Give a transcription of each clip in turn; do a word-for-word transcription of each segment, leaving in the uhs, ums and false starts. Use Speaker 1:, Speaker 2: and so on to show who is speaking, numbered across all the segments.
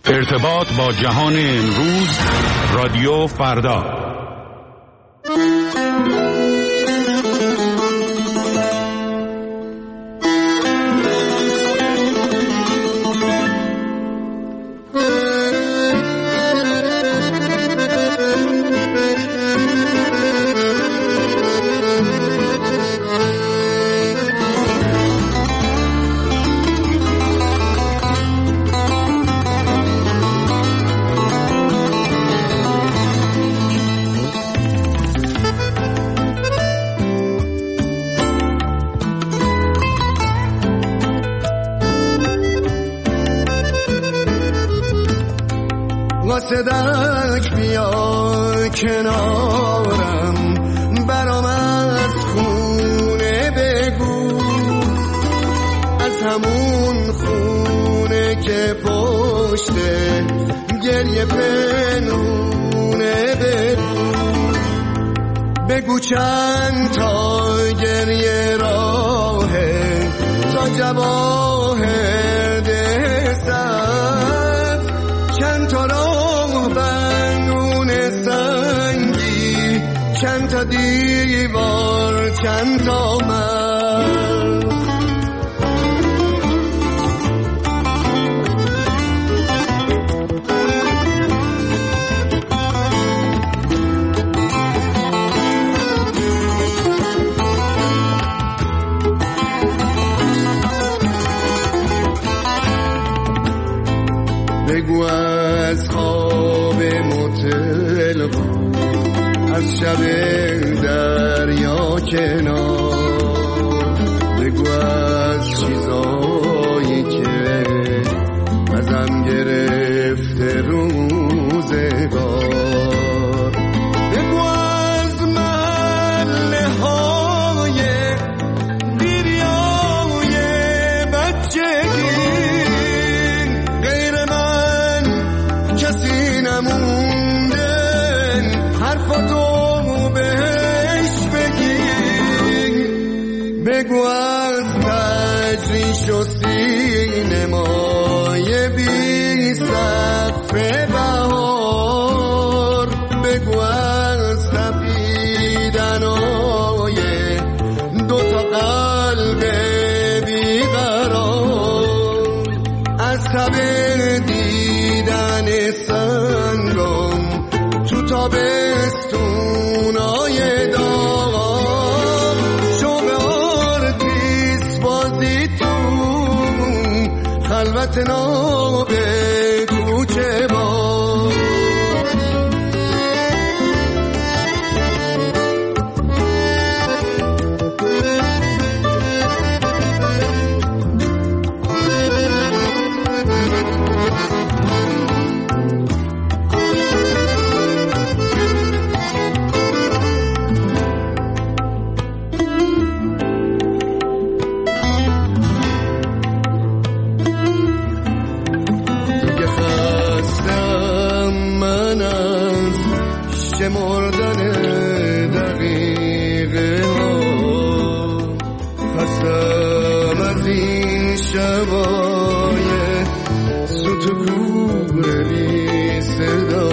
Speaker 1: ارتباط با جهان امروز، رادیو فردا.
Speaker 2: قاصدک بیا کنارم، برام از خونه بگو، از همون خونه که پشته گریه پنهونه بگو، بگو چند تا گریه راهه تا جواهر دستم، چند تا راه بنون سنگی، چند تا دیوار، چند تا من. بگو از خواب متل بود، از شب دریا کنار، بگو از چیزایی که ازم گرفته روزگار، بگو از محله های بیریای بچگی، کسی نمونده حرفاتو بهش بگی، بگو از تجریش و سینمای بی سقف بهار، بگو از تپیدنای دوتا قلب بیقرار، از تب دیدن سنگم تو تابستونای داغ، شوق آرتیس بازی تو خلوت ناب کوچه با. مردن دقیقه ها خستم از این شبای سوتکور بی صدا،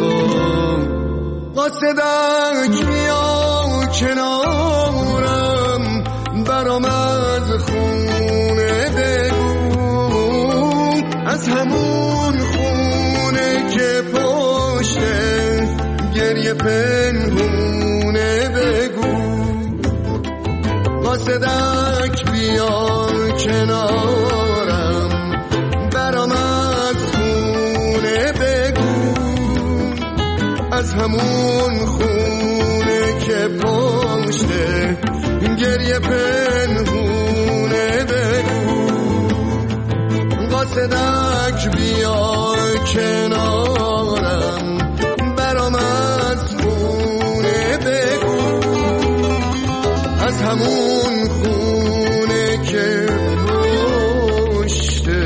Speaker 2: قاصدک بیا کنارم، برام از خونه بگو، از همون خونه که پشته گریه پنهونه بگو، قاصدک بیا کنارم، برام از خونه بگو، از همون خونه که پشته گریه پنهونه بگو، قاصدک بیا کنارم، برام از خونه بگو، از همون خونه که پشته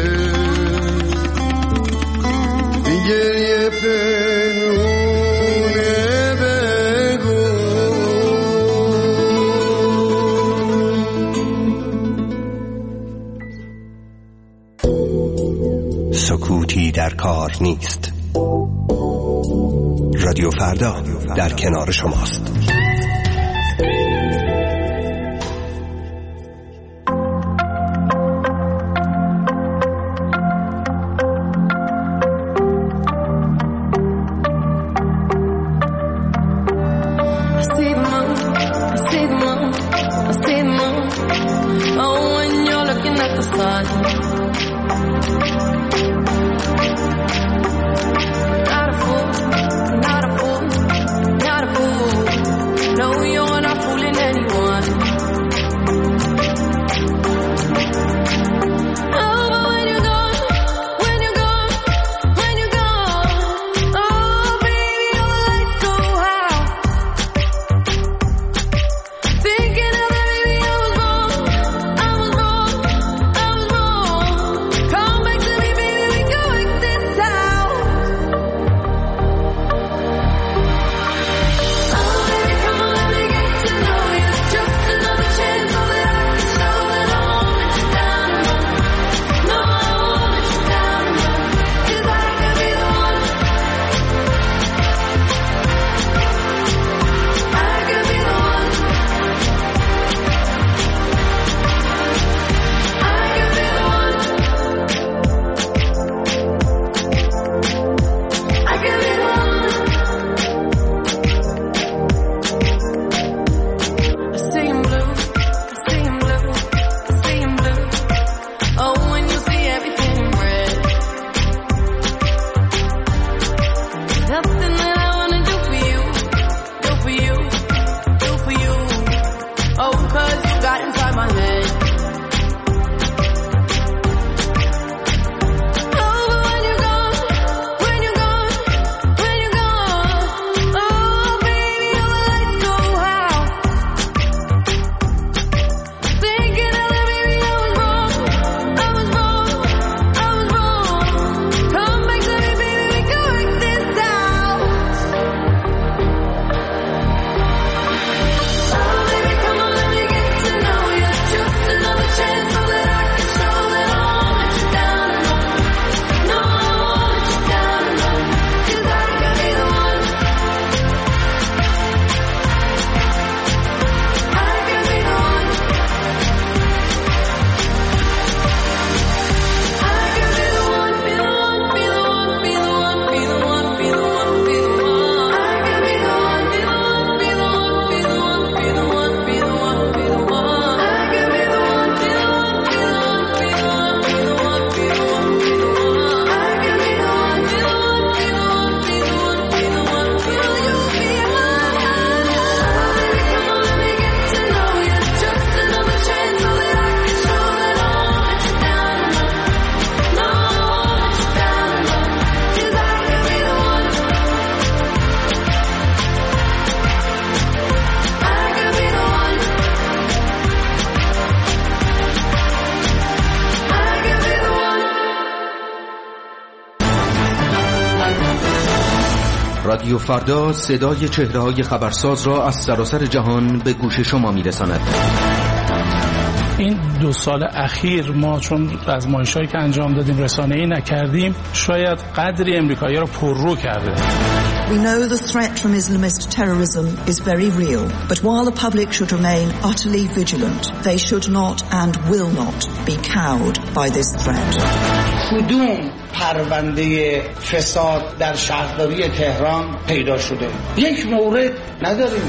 Speaker 2: گریه پنهونه بگو.
Speaker 3: سکوتی در کار نیست. رادیو فردا در کنار شماست.
Speaker 4: رادیو فردا صدای چهره‌های خبرساز را از سراسر جهان به گوش شما می‌رساند.
Speaker 5: این دو سال اخیر ما چون آزمایش‌هایی که انجام دادیم رسانه‌ای نکردیم، شاید قدری امریکایی‌ها رو پررو کرده.
Speaker 6: We know the threat from Islamist terrorism is very real, but while the public should remain utterly vigilant, they should not and will not be cowed by this threat.
Speaker 7: کدوم پرونده فساد در شهرداری تهران پیدا شده؟ یک مورد نداریم.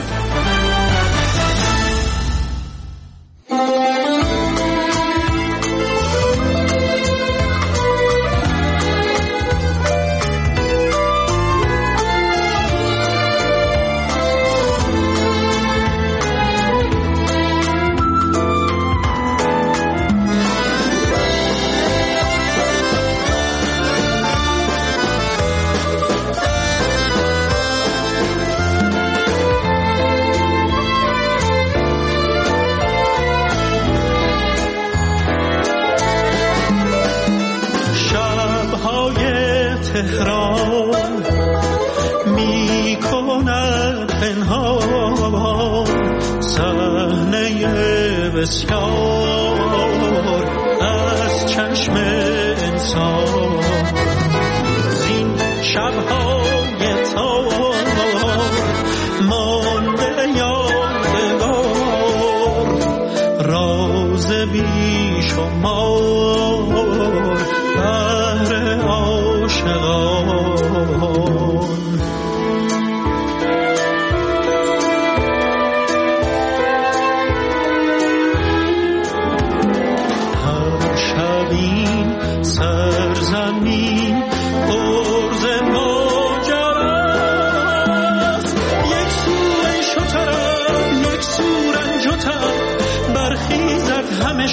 Speaker 8: تهران می کند پنهان صحنه بسیار از چشم انسان.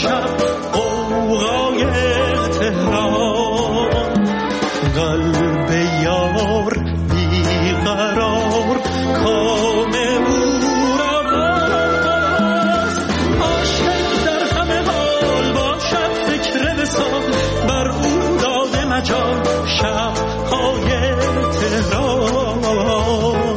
Speaker 8: شب قوقای تهران، قلب یار بیقرار کام او را باز. عاشق در همه حال باشد فکر وصال، بر او داده مجال شب‌های تهران.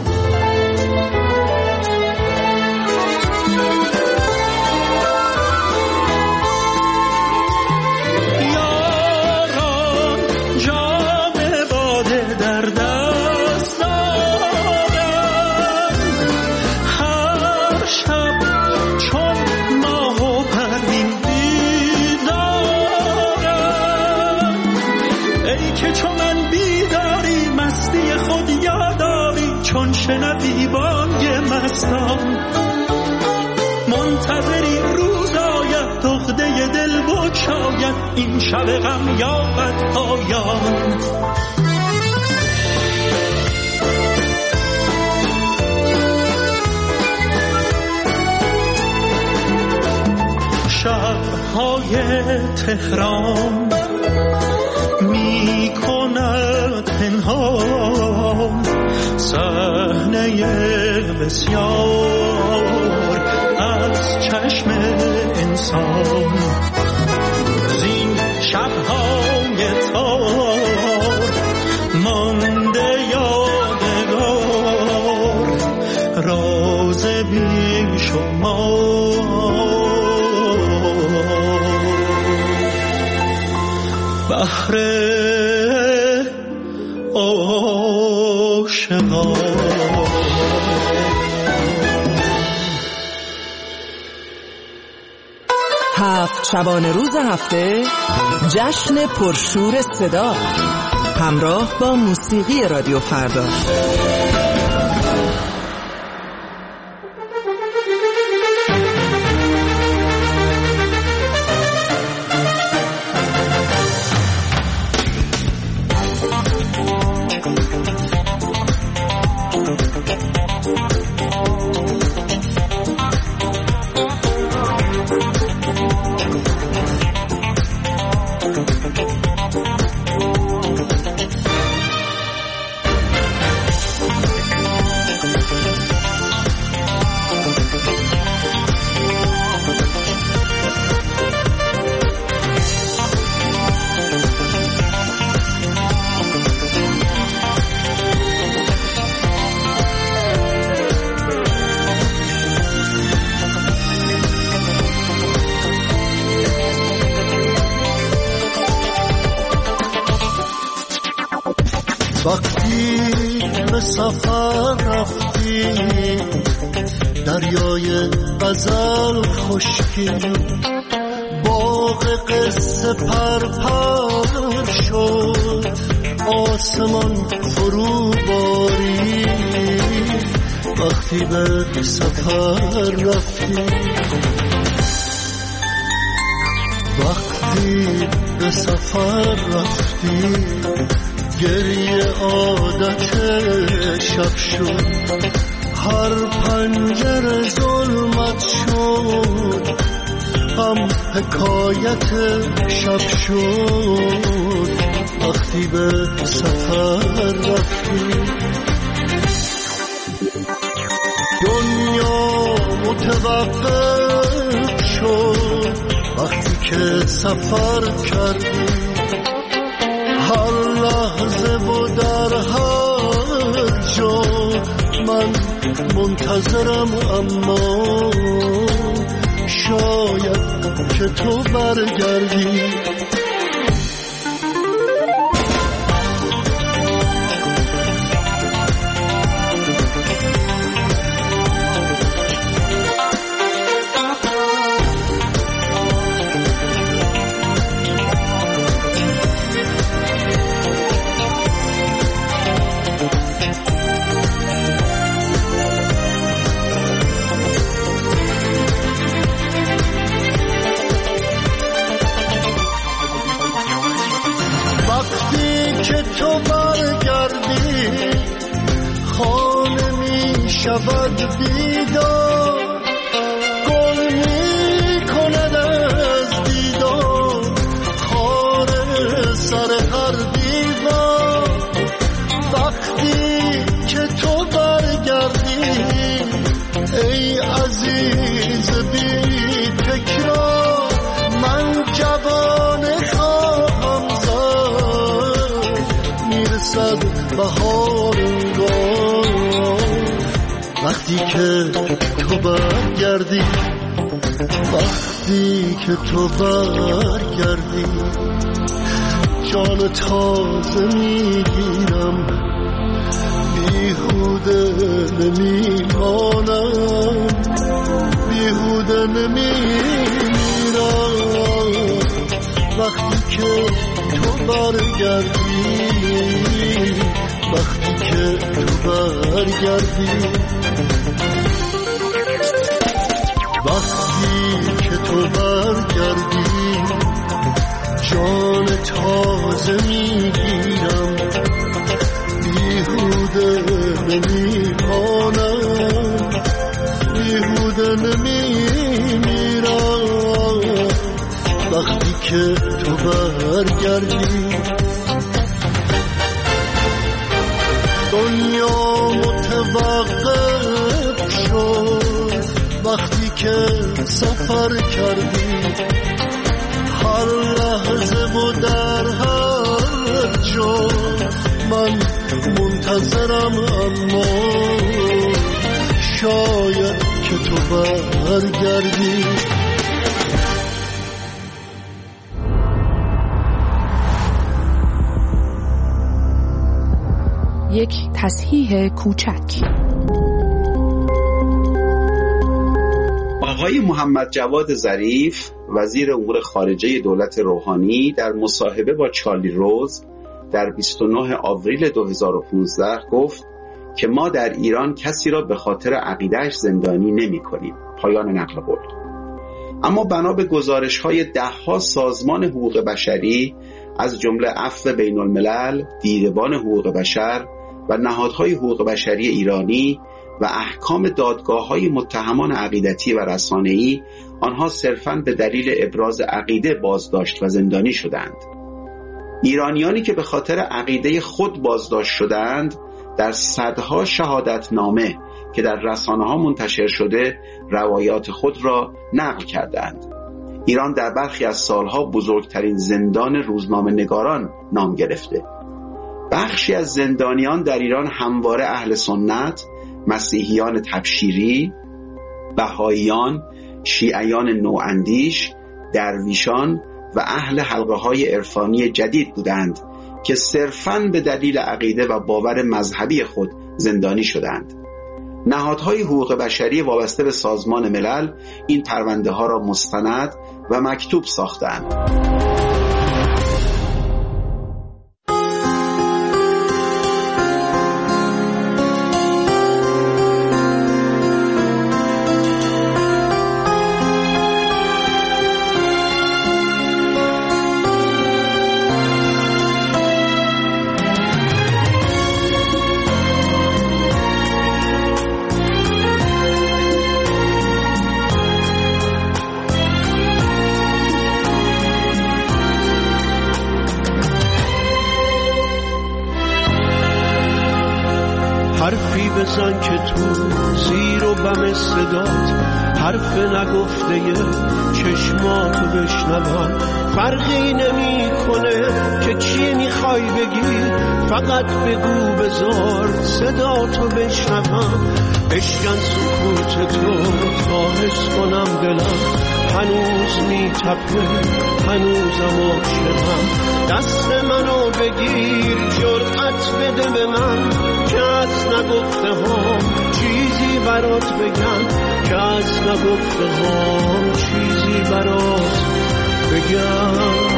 Speaker 8: یاران جام باده در دست دارند، هر شب چون ماه و پروین بیدارند. ای که چون من بیداری مستی خود یاداری، چون شنوی بانگ مستان منتظری روز آید دخده دل بگشاید، این شب غم یابد پایان. شب‌های تهران می کند پنهان صحنه بسیار از چشم انسان. زین شب‌های تار مانده یادگار، راز بی شمار. بحر عاشقان.
Speaker 9: هفت شبانه روز هفته جشن پرشور صدا همراه با موسیقی رادیو فردا.
Speaker 2: وقتی به سفر رفتی دریای غزل خشکی، باغ قصه پرپر شد آسمان فرو باری. وقتی به سفر رفتی وقتی به سفر رفتی گریه عادت شب شد، هر پنجره ظلمت شد، هم حکایت شب شد. وقتی به سفر رفتی دنیا متوقف شد، وقتی که سفر کردی هر لحظه و در هر جا من منتظرم، اما شاید که تو برگردی. شود بیدار، گل می کند سر هر دیوار. وقتی که تو برگردی ای عزیز بی تکرار، من جوانه خواهم زد، میرسد بهار انگار. وقتی که تو برگردی، وقتی که تو برگردی، جان تازه میگیرم، بیهوده نمیمانم، بیهوده نمیمیرم. وقتی که تو برگردی، وقتی که تو برگردی، وقتی که تو برگردی، جان تازه میگیرم، بیهوده نمیمانم، بیهوده نمیمیرم. وقتی که تو برگردی، دنیا متوقف شد وقتی که سفر کردی. هر لحظه و در هر جا من منتظرم، اما شاید که تو برگردی.
Speaker 10: یک تصحیح کوچک.
Speaker 11: آقای محمد جواد ظریف وزیر امور خارجه دولت روحانی در مصاحبه با چارلی روز در بیست و نه آوریل دو هزار و پانزده گفت که ما در ایران کسی را به خاطر عقیده‌اش زندانی نمی کنیم. پایان نقل قول. اما بنا به گزارش‌های ده‌ها سازمان حقوق بشری از جمله عفو بین الملل، دیدبان حقوق بشر و نهادهای حقوق بشری ایرانی و احکام دادگاه‌های متهمان عقیدتی و رسانه‌ای، آنها صرفاً به دلیل ابراز عقیده بازداشت و زندانی شدند. ایرانیانی که به خاطر عقیده خود بازداشت شدند در صدها شهادتنامه که در رسانه‌ها منتشر شده روایات خود را نقل کردند. ایران در برخی از سالها بزرگترین زندان روزنامه نگاران نام گرفته. بخشی از زندانیان در ایران همواره اهل سنت، مسیحیان تبشیری، بهائیان، شیعیان نواندیش، درویشان و اهل حلقه‌های عرفانی جدید بودند که صرفاً به دلیل عقیده و باور مذهبی خود زندانی شدند. نهادهای حقوق بشری وابسته به سازمان ملل این پرونده ها را مستند و مکتوب ساختند.
Speaker 2: حرفی بزن که تو زیر و بم صدات، حرف نگفته چشماتو بشنوم. فرقی نمی کنه که چی میخوای بگی، فقط بگو بذار صداتو بشنوم. بشکن سکوت تو تا حس کنم دلم هنوز میتپه، هنوزم عاشقم. دست منو بگیر جرأت بده به من که از نگفته هم چیزی برات بگم، که از نگفته هم چیزی برات بگم.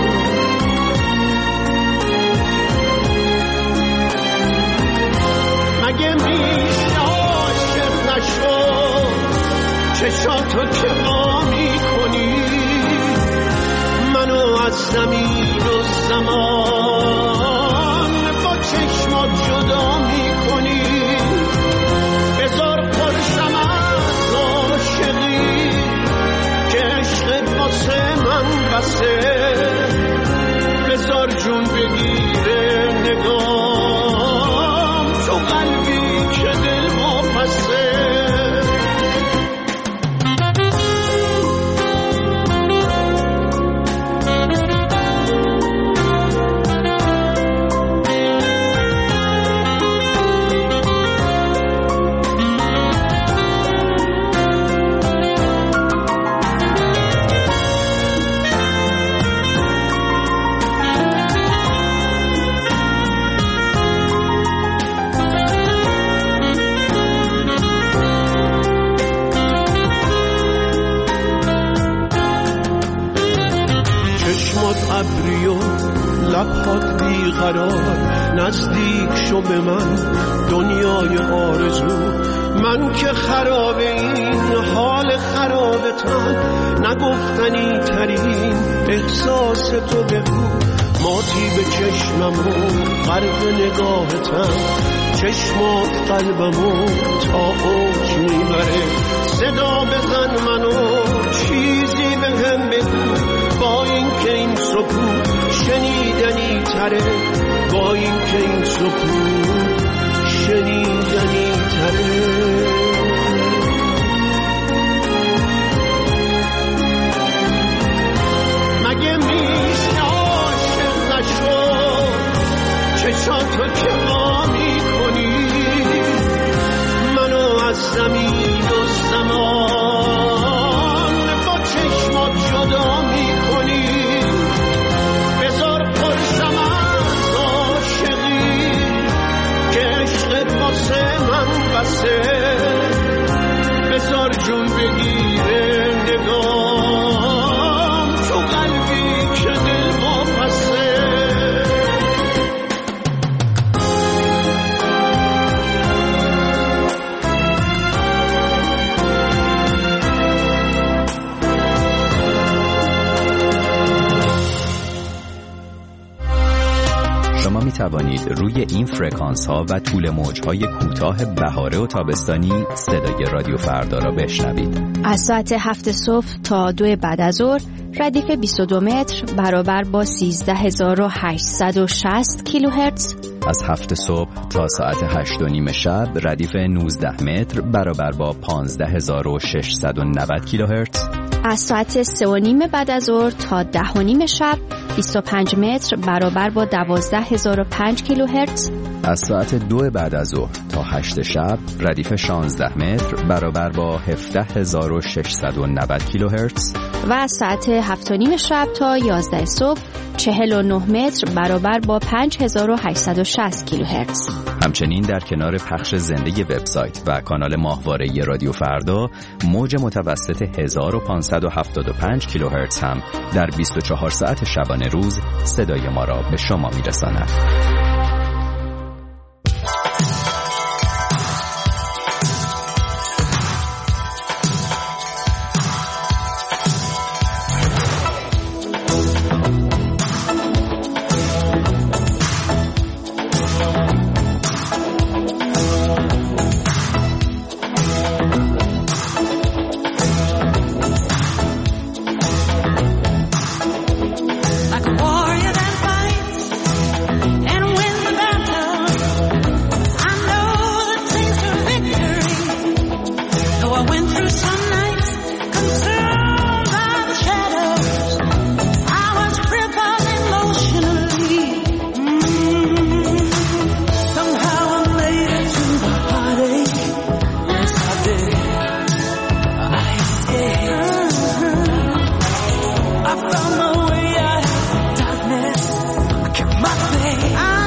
Speaker 2: مگه میشه عاشق نشو چشاتو که ما میکنی، منو از زمین و زمان با چشمات جدا میکنی. بذار پرشم از عاشقی که عشق واسه من بسه، باد بیقرار نزدیک شو به من دنیای آرزو. من که خراب این حال خراب تن نگفتنی ترین احساس تو بگو. ماتی به چشممو غرق نگاهتم چشمات قلبمو تا اوج میبره. صدا بزن منو چیزی به هم بگو با این که این سکوت شنیدنی تره. با این که این سکوت شنیدنی تره. مگه میشه عاشق نشد چشاتو که ما میکنی منو از زمین و زمان با چشمات جدا میکنی. بذار پرسم از عاشقی که عشقت واسه من بسه. بذار جون بگیره نگام تو قلبی که دل ما پسه.
Speaker 12: شما می توانید روی این فرکانس ها و طول موج های کوتاه بهاره و تابستانی صدای رادیو فردا را بشنوید.
Speaker 10: از ساعت هفت صبح تا دو بعد از ظهر ردیف بیست و دو متر برابر با سیزده هزار و هشتصد و شصت کیلوهرتز.
Speaker 12: از هفت صبح تا ساعت هشت و نیم شب ردیف نوزده متر برابر با پانزده هزار و ششصد و نود کیلوهرتز.
Speaker 10: از ساعت سه و نیم بعد از ظهر تا ده و نیم شب بیست و پنج متر برابر با دوازده هزار و پنج کیلوهرتز.
Speaker 12: از ساعت دو بعد از ظهر تا هشت شب ردیف شانزده متر برابر با هفده هزار و ششصد و نود کیلوهرتز.
Speaker 10: و از ساعت هفت و نیم شب تا یازده صبح چهل و نه متر برابر با پنج هزار و هشتصد و شصت کیلوهرتز.
Speaker 12: همچنین در کنار پخش زنده وبسایت و کانال ماهواره رادیو فردا موج متوسط هزار و پانصد و هفتاد و پنج کیلوهرتز هم در بیست و چهار ساعت شبانه روز صدای ما را به شما میرساند.
Speaker 13: I